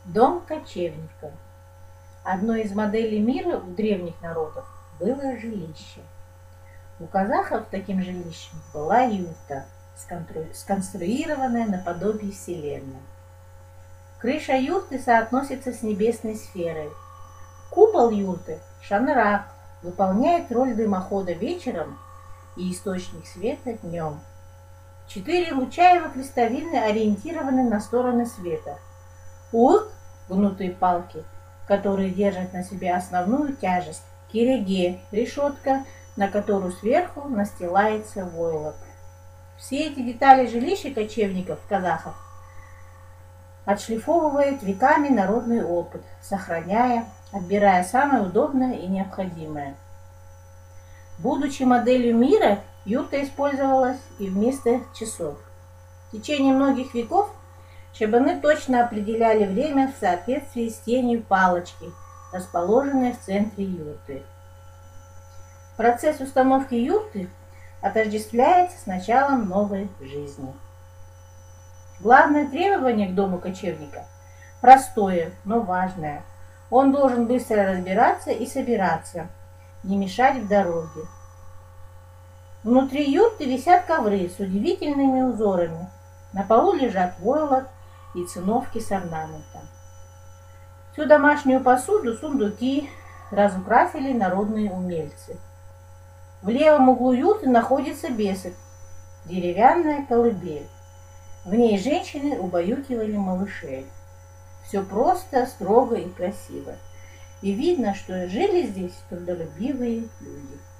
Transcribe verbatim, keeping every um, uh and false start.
Дом кочевника. Одной из моделей мира у древних народов было жилище. У казахов таким жилищем была юрта, сконструированная наподобие вселенной. Крыша юрты соотносится с небесной сферой. Купол юрты, шанрак, выполняет роль дымохода вечером и источник света днем. Четыре луча его крестовины ориентированы на стороны света. Ук – гнутые палки, которые держат на себе основную тяжесть. Киреге – решетка, на которую сверху настилается войлок. Все эти детали жилища кочевников, казахов, отшлифовывает веками народный опыт, сохраняя, отбирая самое удобное и необходимое. Будучи моделью мира, юрта использовалась и вместо часов. В течение многих веков чабаны точно определяли время в соответствии с тенью палочки, расположенной в центре юрты. Процесс установки юрты отождествляется с началом новой жизни. Главное требование к дому кочевника простое, но важное. Он должен быстро разбираться и собираться, не мешать в дороге. Внутри юрты висят ковры с удивительными узорами. На полу лежат войлок и циновки с орнаментом. Всю домашнюю посуду, сундуки разукрасили народные умельцы. В левом углу юрты находится бесик, деревянная колыбель. В ней женщины убаюкивали малышей. Все просто, строго и красиво. И видно, что жили здесь трудолюбивые люди.